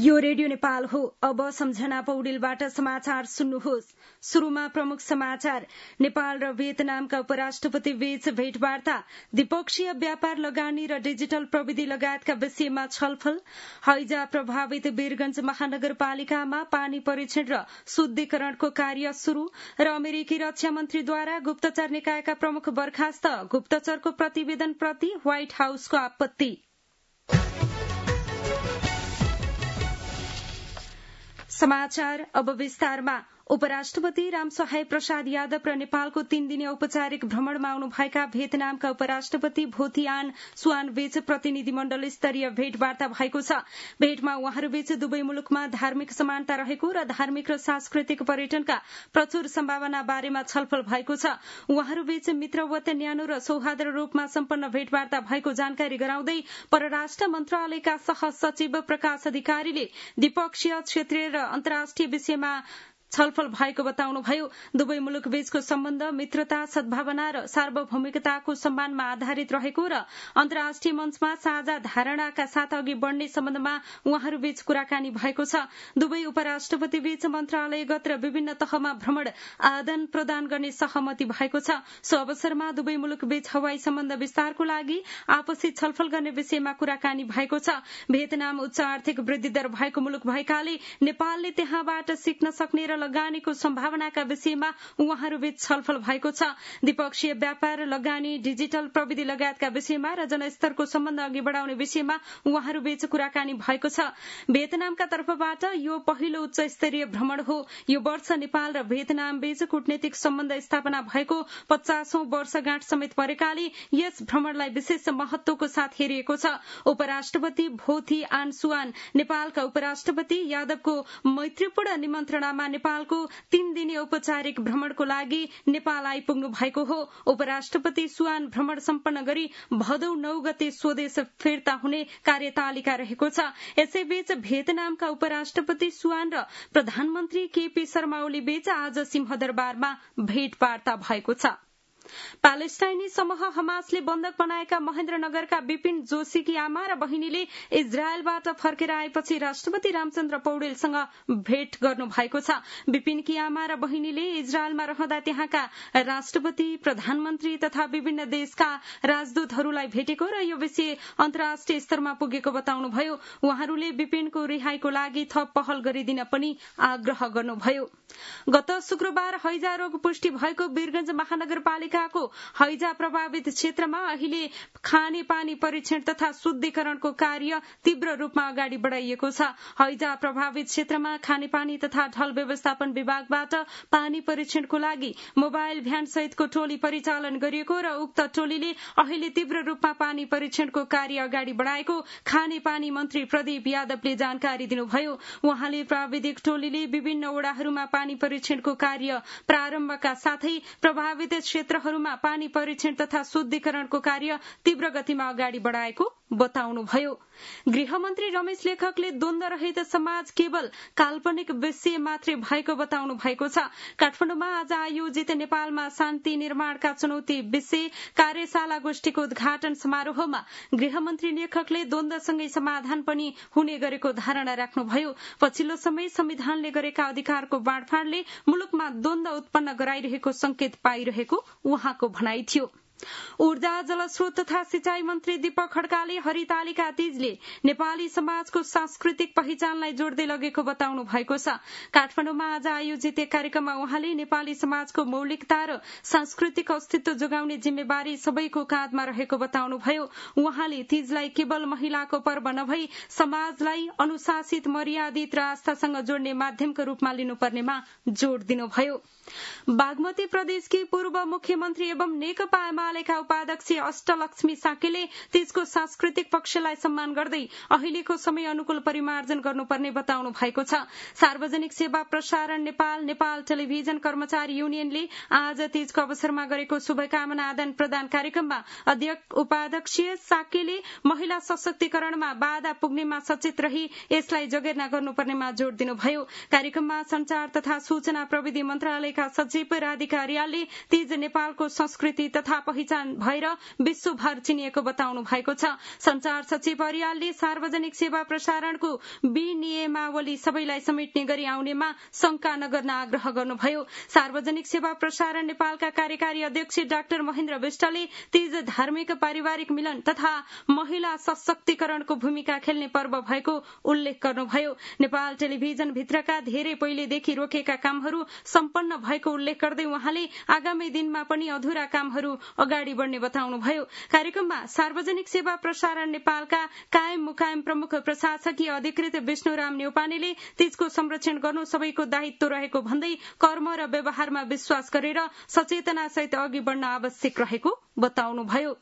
यो रेडियो नेपाल हो। अब सम्झना पौडेलबाट समाचार सुन्नुहोस्। शुरूमा प्रमुख समाचार। नेपाल र भियतनामका उपराष्ट्रपति बीच भेटवार्ता, द्विपक्षीय व्यापार, लगानी र डिजिटल प्रविधि लगायतका विषयमा छलफल। हैजा प्रभावित वीरगंज महानगरपालिकामा पानी परीक्षण र शुद्धिकरणको कार्य शुरू र अमेरिकी रक्षा मन्त्रीद्वारा गुप्तचर निकायका प्रमुख बर्खास्त, गुप्तचरको प्रतिवेदनप्रति व्हाइट हाउसको आपत्ति। समाचार अब विस्तारमा। उपराष्ट्रपति रामसहाय प्रसाद यादव र नेपालको 3 दिने औपचारिक भ्रमणमा आउनुभएका भियतनामका उपराष्ट्रपति भोथिआन सुआन बीच प्रतिनिधिमण्डल स्तरीय भेटवार्ता भएको छ। भेटमा उहाँहरूबीच दुवै मुलुकमा धार्मिक समानता रहेको र धार्मिक र सांस्कृतिक पर्यटनका प्रचुर सम्भावना बारेमा छलफल भएको छ। उहाँहरूबीच मित्रवत, न्यानो र सौहार्द रूपमा सम्पन्न भेटवार्ता भएको जानकारी गराउँदै परराष्ट्र मन्त्रालयका सहसचिव प्रकाश अधिकारीले द्विपक्षीय, क्षेत्रीय र अन्तर्राष्ट्रिय विषयमा छलफल भएको बताउनुभयो। दुवै मुलुक बीचको सम्बन्ध मित्रता, सद्भावना र सार्वभौमिकताको सम्मानमा आधारित रहेको र अन्तर्राष्ट्रिय मञ्चमा साझा धारणाका साथ अघि बढ़ने सम्बन्धमा उहाँहरूबीच कुराकानी भएको छ। दुवै उपराष्ट्रपति बीच मन्त्रालयगत र विभिन्न तहमा भ्रमण आदान प्रदान गर्ने सहमति भएको छ। सो अवसरमा दुवै मुलुक बीच हवाई सम्बन्ध विस्तारको लागि आपसी छलफल गर्ने विषयमा कुराकानी भएको छ। भियतनाम उच्च आर्थिक वृद्धि दर भएको मुलुक भएकाले नेपालले त्यहाँबाट सिक्न सक्ने र लगानीको सम्भावनाका विषयमा उहाँहरूबीच छलफल भएको छ। द्विपक्षीय व्यापार, लगानी, डिजिटल प्रविधि लगायतका विषयमा र जनस्तरको सम्बन्ध अघि बढ़ाउने विषयमा उहाँहरूबीच कुराकानी भएको छ। भियतनामका तर्फबाट यो पहिलो उच्च स्तरीय भ्रमण हो। यो वर्ष नेपाल र भियतनाम बीच कूटनीतिक सम्बन्ध स्थापना भएको 50औं वर्षगाँठ समेत परेकाले यस भ्रमणलाई विशेष महत्वको साथ हेरिएको छ। उपराष्ट्रपति भोथी आन सुआन नेपालका उपराष्ट्रपति यादवको मैत्रीपूर्ण निमन्त्रणामा नेपालको 3 दिने औपचारिक भ्रमणको लागि नेपाल आइपुग्नु भएको हो। उपराष्ट्रपति सुआन भ्रमण सम्पन्न गरी भदौ 9 गते स्वदेश फिर्ता हुने कार्यतालिका रहेको छ। यसैबीच भियतनामका उपराष्ट्रपति सुआन र प्रधानमन्त्री केपी शर्मा ओली बीच आज सिंहदरबारमा भेटवार्ता भएको छ। प्यालेस्टाइनी समूह हमासले बन्धक बनाएका महेन्द्रनगरका विपिन जोशीकी आमा र बहिनीले इजरायलबाट फर्केर आएपछि राष्ट्रपति रामचन्द्र पौडेलसँग भेट गर्नु भएको छ। विपिनकी आमा र बहिनीले इजरायलमा रहँदा त्यहाँका राष्ट्रपति, प्रधानमन्त्री तथा विभिन्न देशका राजदूतहरूलाई भेटेको र यो विषय अन्तर्राष्ट्रिय स्तरमा पुगेको बताउनुभयो। उहाँहरूले विपिनको रिहाईको लागि थप पहल गरिदिन पनि आग्रह गर्नुभयो। गत शुक्रबार हैजा रोग पुष्टि भएको वीरगंज महानगरपालिकाको हैजा प्रभावित क्षेत्रमा अहिले खानेपानी परीक्षण तथा शुद्धिकरणको कार्य तीव्र रूपमा अगाडि बढ़ाइएको छ। हैजा प्रभावित क्षेत्रमा खानेपानी तथा ढल व्यवस्थापन विभागबाट पानी परीक्षणको लागि मोबाइल भ्यान सहितको टोली परिचालन गरिएको र उक्त टोलीले अहिले तीव्र रूपमा पानी परीक्षणको कार्य अगाडि बढ़ाएको खानेपानी मन्त्री प्रदीप यादवले जानकारी दिनुभयो। उहाँले प्राविधिक टोलीले विभिन्न ओडाहरूमा पानी परीक्षणको कार्य प्रारम्भका साथै प्रभावित क्षेत्रहरूमा पानी परीक्षण तथा शुद्धिकरणको कार्य तीव्र गतिमा अगाडि बढ़ाएको बताउनुभयो। गृहमन्त्री रमेश लेखकले द्वन्द्व रहित समाज केवल काल्पनिक विषय मात्रै भएको बताउनु भएको छ। काठमाडौँमा आज आयोजित नेपालमा शान्ति निर्माणका चुनौती विषय कार्यशाला गोष्ठीको उद्घाटन समारोहमा गृहमन्त्री लेखकले द्वन्द्वसँगै समाधान पनि हुने गरेको धारणा राख्नुभयो। पछिल्लो समय संविधानले गरेका अधिकारको बाँडफाँडले मुलुकमा द्वन्द्व उत्पन्न गराइरहेको संकेत पाइरहेको उहाँको भनाइ थियो। ऊर्जा, जलस्रोत तथा सिंचाई मन्त्री दीपक खड्काले हरितालिका तीजले नेपाली समाजको सांस्कृतिक पहिचानलाई जोड्दै लगेको बताउनु भएको छ। काठमाडौँमा आज आयोजित एक कार्यक्रममा उहाँले नेपाली समाजको मौलिकता र सांस्कृतिक अस्तित्व जोगाउने जिम्मेवारी सबैको काँधमा रहेको बताउनुभयो। उहाँले तीजलाई केवल महिलाको पर्व नभई समाजलाई अनुशासित, मर्यादित र आस्थासँग जोड्ने माध्यमको रूपमा लिनुपर्नेमा जोड़ दिनुभयो। बागमती प्रदेशकी पूर्व मुख्यमन्त्री एवं नेकपा एमालेका उपाध्यक्ष अष्टलक्ष्मी साकेले तीजको सांस्कृतिक पक्षलाई सम्मान गर्दै अहिलेको समय अनुकूल परिमार्जन गर्नुपर्ने बताउनु भएको छ। सार्वजनिक सेवा प्रसारण नेपाल, नेपाल टेलिभिजन कर्मचारी युनियनले आज तीजको अवसरमा गरेको शुभकामना आदान प्रदान कार्यक्रममा उपाध्यक्ष साकेले महिला सशक्तिकरणमा बाधा पुग्नेमा सचेत रही यसलाई जगेर्ना गर्नुपर्नेमा जोड़ दिनुभयो। कार्यक्रममा संचार तथा सूचना प्रविधि मन्त्रालयका सचिव राधिका रियालले तीज नेपालको संस्कृति तथा पहिचान भएर विश्वभर चिनिएको बताउनु भएको छ। संचार सचिव अर्यालले सार्वजनिक सेवा प्रसारणको विनियमावली सबैलाई समेट्ने गरी आउनेमा शंका नगर्न आग्रह गर्नुभयो। सार्वजनिक सेवा प्रसारण नेपालका कार्यकारी अध्यक्ष डाक्टर महेन्द्र विष्टले तीज धार्मिक पारिवारिक मिलन तथा महिला सशक्तिकरणको भूमिका खेल्ने पर्व भएको उल्लेख गर्नुभयो। नेपाल टेलिभिजन भित्रका धेरै पहिलेदेखि रोकेका कामहरू सम्पन्न भएको उल्लेख गर्दै उहाँले आगामी दिनमा पनि अधुरा कामहरू अगाडि बढ्ने बताउनुभयो। कार्यक्रममा सार्वजनिक सेवा प्रसारण नेपालका कायम मुकायम प्रमुख प्रशासकीय अधिकृत विष्णुराम न्यौपानेले तीजको संरक्षण गर्नु सबैको दायित्व रहेको भन्दै कर्म र व्यवहारमा विश्वास गरेर सचेतनासहित अघि बढ्न आवश्यक रहेको बताउनुभयो।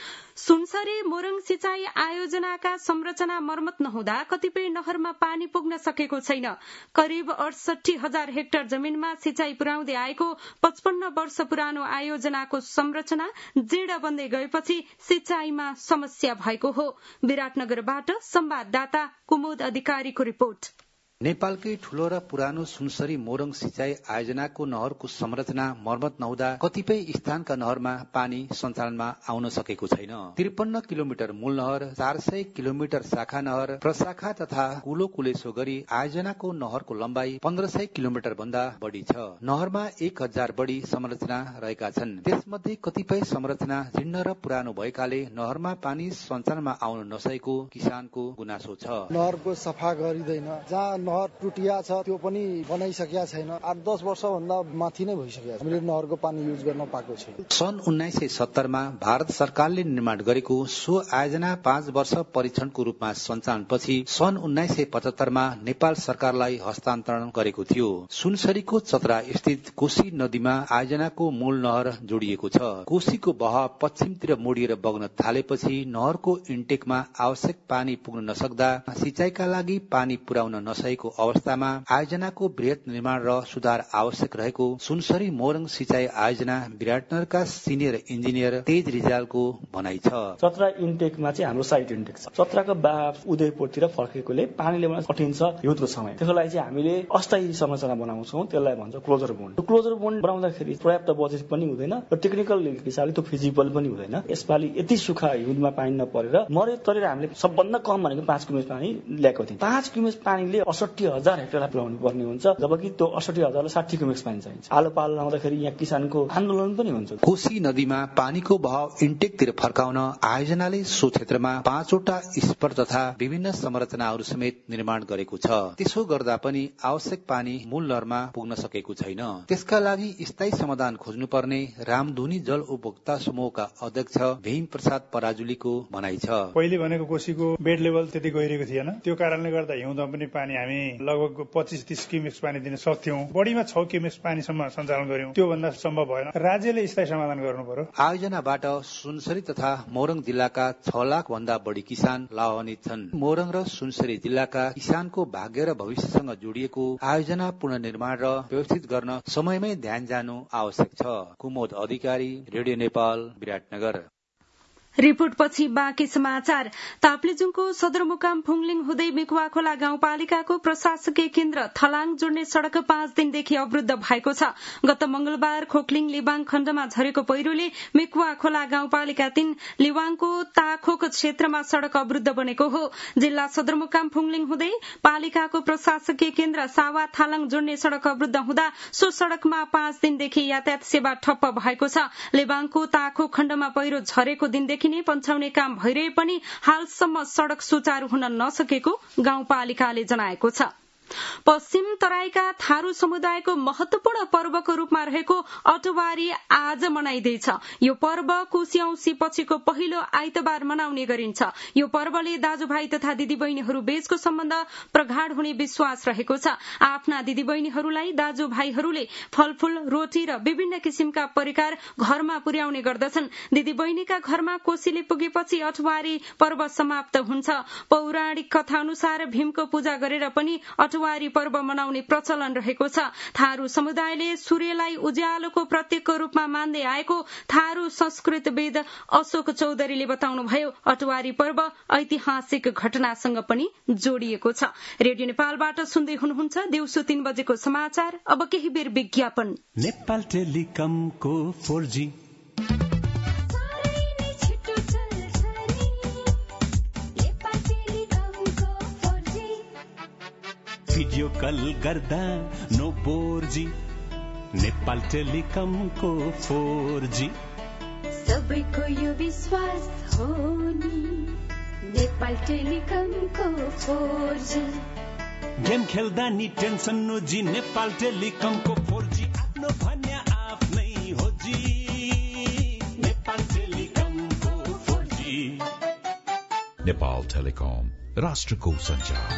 सुनसरी मोरङ सिंचाई आयोजनाका संरचना मर्मत नहुँदा कतिपय नहरमा पानी पुग्न सकेको छैन। करिब 68,000 हेक्टर जमिनमा सिंचाई पुर्याउँदै आएको 55 वर्ष पुरानो आयोजनाको संरचना जीर्ण बन्दै गएपछि सिंचाईमा समस्या भएको हो। विराटनगरबाट संवाददाता कुमुद अधिकारीको रिपोर्ट। नेपालकै ठूलो र पुरानो सुनसरी मोरङ सिंचाई आयोजनाको नहरको संरचना मर्मत नहुँदा कतिपय स्थानका नहरमा पानी सञ्चालनमा आउन सकेको छैन। 53 किलोमिटर मूल नहर, 400 किलोमिटर शाखा नहर, प्रशाखा तथा कुलो कुलेसो गरी आयोजनाको नहरको लम्बाई 1500 किलोमिटर भन्दा बढ़ी छ। नहरमा 1000 बढ़ी संरचना रहेका छन्। त्यसमध्ये कतिपय संरचना जीर्ण र पुरानो भएकाले नहरमा पानी सञ्चालनमा आउन नसकेको किसानको गुनासो छ। नहरको सफा गरिदैन, जहाँ नहर टुटिया छ त्यो पनि बनाइसकेका छैन। 8-10 वर्ष भन्दा माथि नै भइसकेको छ, हामीले नहरको पानी युज गर्न पाएको छैन। सन् 1970 मा भारत सरकारले निर्माण गरेको सो आयोजना 5 वर्ष परीक्षणको रूपमा सञ्चालनपछि सन् 1975 मा नेपाल सरकारलाई हस्तान्तरण गरेको थियो। सुनसरीको चतरा स्थित कोशी नदीमा आयोजनाको मूल नहर जोडिएको छ। कोशीको बहाव पश्चिमतिर मोडिएर बग्न थालेपछि नहरको इन्टेकमा आवश्यक पानी पुग्न नसक्दा सिंचाईका लागि पानी पुर्याउन नसकेको अवस्थामा आयोजनाको बृहत निर्माण र सुधार आवश्यक रहेको सुनसरी मोरङ सिंचाई आयोजना विराटनगरका सिनियर इन्जिनियर तेज रिजालको भनाइ छ। चतरा इन्टेकमा चाहिँ हाम्रो साइड इन्टेक छ। चतराको बहाव उदयपुरतिर फर्केकोले पानी ल्याउन कठिन छ हिउँदको समय। त्यसको लागि चाहिँ हामीले अस्थायी संरचना बनाउँछौं, त्यसलाई भन्छ क्लोजर बोन्ड। क्लोजर बोन्ड बनाउँदाखेरि पर्याप्त बजेट पनि हुँदैन र टेक्निकल हिसाबले त्यो फिजिबल पनि हुँदैन। यसपालि यति सुक्खा हिउँदमा पानी नपरेर मरे तरेर हामीले सबभन्दा कम भनेको 5 क्युमेक पानी ल्याएको थियौं। 5 क्युमेक पानीले 68,000 हेक्टरलाई पुर्याउनु पर्ने हुन्छ, जबकि त्यो 68,000लाई 60 क्युमेक पानी चाहिन्छ। आलो पालो लाउँदाखेरि यहाँ किसानको आन्दोलन पनि हुन्छ। कोशी नदीमा पानीको बहाव इन्टेकतिर फर्काउन आयोजनाले सो क्षेत्रमा 5 वटा स्पर तथा विभिन्न संरचनाहरू समेत निर्माण गरेको छ। त्यसो गर्दा पनि आवश्यक पानी मूल नहरमा पुग्न सकेको छैन। त्यसका लागि स्थायी समाधान खोज्नुपर्ने रामधुनी जल उपभोक्ता समूहका अध्यक्ष भीम प्रसाद पराजुलीको भनाइ छ। पहिले भनेको कोशीको बेड लेभल त्यति गहिरेको थिएन, त्यो कारणले गर्दा हिउँदमा पनि पानी हामी लगभग 25-30 क्युमेक्स पानी दिन सक्थ्यौं। बढीमा 6 क्युमेक्स पानीसम्म सञ्चालन गर्यौं, त्यो भन्दा सम्भव भएन। राज्यले स्थायी समाधान गर्नु पर्यो। आयोजनाबाट सुनसरी तथा मोरङ जिल्लाका 6 लाख भन्दा बढ़ी किसान लाभान्वित छन्। मोरङ र सुनसरी जिल्लाका किसानको भाग्य र भविष्यसँग जोडिएको आयोजना पुनर्निर्माण र व्यवस्थित गर्न समयमै ध्यान जानु आवश्यक छ। कुमोद अधिकारी, रेडियो नेपाल, विराटनगर। रिपोर्टपछि बाँकी समाचार। ताप्लेजुङको सदरमुकाम फुङलिङ हुँदै मिकुवा खोला गाउँपालिकाको प्रशासकीय केन्द्र थलाङ जोड्ने सड़क 5 दिनदेखि अवरुद्ध भएको छ। गत मंगलबार खोकलिङ लिबाङ खण्डमा झरेको पहिरोले मिकुवा खोला गाउँपालिका 3 लिवाङको ताखोक क्षेत्रमा सड़क अवरुद्ध बनेको हो। जिल्ला सदरमुकाम फुङलिङ हुँदै पालिकाको प्रशासकीय केन्द्र सावा थालाङ जोड्ने सड़क अवरुद्ध हुँदा सो सड़कमा 5 दिनदेखि यातायात सेवा ठप्प भएको छ। लिबाङको ताखोक खण्डमा पहिरो झरेको दिनदेखि नै पन्छाउने काम भइरहे पनि हालसम्म सड़क सुचारू हुन नसकेको गाउँपालिकाले जनाएको छ। पश्चिम तराईका थारू समुदायको महत्वपूर्ण पर्वको रूपमा रहेको अटवारी आज मनाइँदैछ। यो पर्व कोशी औँसी पछिको पहिलो आइतबार मनाउने गरिन्छ। यो पर्वले दाजुभाइ तथा दिदीबहिनीहरू बीचको सम्बन्ध प्रगाढ हुने विश्वास रहेको छ। आफ्ना दिदीबहिनीहरूलाई दाजुभाइहरूले फलफूल, रोटी र विभिन्न किसिमका परिकार घरमा पुर्याउने गर्दछन्। दिदीबहिनीका घरमा कोशीले पुगेपछि अटवारी पर्व समाप्त हुन्छ। पौराणिक कथा अनुसार भीमको पूजा गरेर पनि अटवारी पर्व मनाउने प्रचलन रहेको छ। थारू समुदायले सूर्यलाई उज्यालोको प्रतीकको रूपमा मान्दै आएको थारू संस्कृतविद अशोक चौधरीले बताउनुभयो। अटवारी पर्व ऐतिहासिक घटनासँग पनि जोडिएको छ। रेडियो नेपालबाट सुन्दै हुनुहुन्छ दिउँसो 3 बजेको समाचार। अब केही बेर विज्ञापन। नेपाल टेलिकमको 4G भिडियो कल गर्दा नो बोर्जी नेपाल टेलिकमको 4G सबैको यो विश्वास हो नि नेपाल टेलिकमको 4G गेम खेल्दा नि टेन्सन नोजी नेपाल टेलिकमको 4G आफ्नो भन्या आफ्नै हो जी नेपाल टेलिकमको 4G नेपाल टेलिकम राष्ट्रको सञ्चार।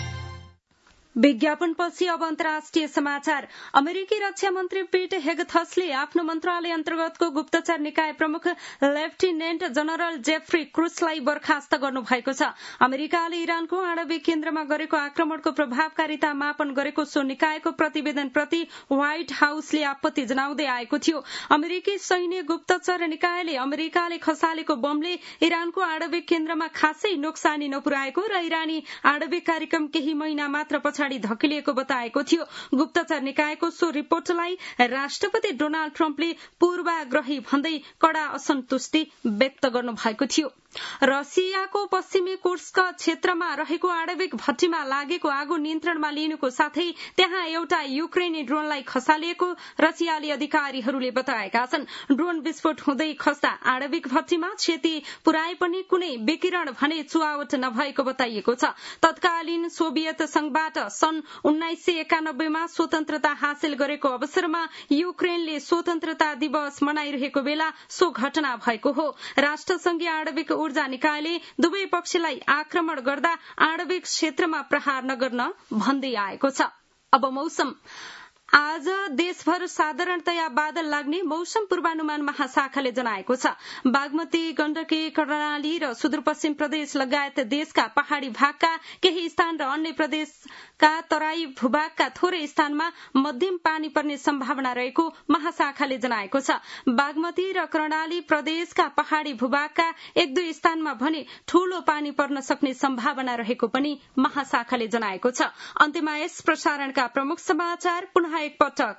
विज्ञापनपछि अब अन्तर्राष्ट्रिय समाचार। अमेरिकी रक्षा मन्त्री पीट हेगथसले आफ्नो मन्त्रालय अन्तर्गतको गुप्तचर निकाय प्रमुख लेफ्टिनेन्ट जनरल जेफ्री क्रुसलाई बर्खास्त गर्नुभएको छ। अमेरिकाले इरानको आणविक केन्द्रमा गरेको आक्रमणको प्रभावकारिता मापन गरेको सो निकायको प्रतिवेदनप्रति व्हाइट हाउसले आपत्ति जनाउँदै आएको थियो। अमेरिकी सैन्य गुप्तचर निकायले अमेरिकाले खसालेको बमले इरानको आणविक केन्द्रमा खासै नोक्सानी नपुर्याएको र इरानी आणविक कार्यक्रम केही महिना मात्र धकिलिएको बताएको थियो। गुप्तचर निकायको सो रिपोर्टलाई राष्ट्रपति डोनाल्ड ट्रम्पले पूर्वाग्रही भन्दै कड़ा असन्तुष्टि व्यक्त गर्नु भएको थियो। रसियाको पश्चिमी कुर्स्क क्षेत्रमा रहेको आणविक भट्टीमा लागेको आगो नियन्त्रणमा लिनुको साथै त्यहाँ एउटा युक्रेनी ड्रोनलाई खसालिएको रसियाली अधिकारीहरूले बताएका छन्। ड्रोन विस्फोट हुँदै खस्दा आणविक भट्टीमा क्षति पुर्याए पनि कुनै विकिरण भने चुहावट नभएको बताइएको छ। तत्कालीन सोभियत संघबाट सन् 1991 मा स्वतन्त्रता हासिल गरेको अवसरमा युक्रेनले स्वतन्त्रता दिवस मनाइरहेको बेला सो घटना भएको हो। राष्ट्रसंघीय आणविक ऊर्जा निकायले दुवै पक्षलाई आक्रमण गर्दा आणविक क्षेत्रमा प्रहार नगर्न भन्दै आएको छ। अब मौसम। आज देशभर साधारणतया बादल लाग्ने मौसम पूर्वानुमान महाशाखाले जनाएको छ। बागमती, गण्डकी, कर्णाली र सुदूरपश्चिम प्रदेश लगायत देशका पहाड़ी भागका केही स्थान र अन्य प्रदेशका तराई भूभागका थोरै स्थानमा मध्यम पानी पर्ने सम्भावना रहेको महाशाखाले जनाएको छ। बागमती र कर्णाली प्रदेशका पहाड़ी भूभागका 1-2 स्थानमा भने ठूलो पानी पर्न सक्ने सम्भावना रहेको पनि महाशाखाले जनाएको छ। अन्त्यमा यस प्रसारणका प्रमुख समाचार पुनः एक पटक।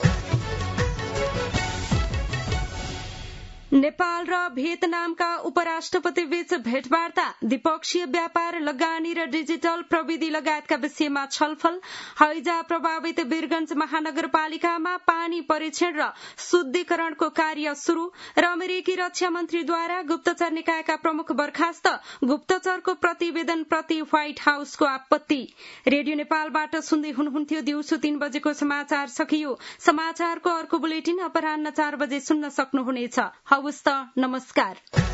नेपाल र भियतनामका उपराष्ट्रपति बीच भेटवार्ता, द्विपक्षीय व्यापार, लगानी र डिजिटल प्रविधि लगायतका विषयमा छलफल। हैजा प्रभावित वीरगंज महानगरपालिकामा पानी परीक्षण र शुद्धिकरणको कार्य शुरू र अमेरिकी रक्षा मन्त्रीद्वारा गुप्तचर निकायका प्रमुख बर्खास्त, गुप्तचरको प्रतिवेदन प्रति व्हाइट हाउसको आपत्ति। रेडियो नेपालबाट सुन्दै हुनुहुन्थ्यो। दिउँसो 3 बजेको समाचार सकियो। समाचारको अर्को बुलेटिन अपराह्न 4 बजे सुन्न सक्नुहुनेछ। हवस् त, नमस्कार।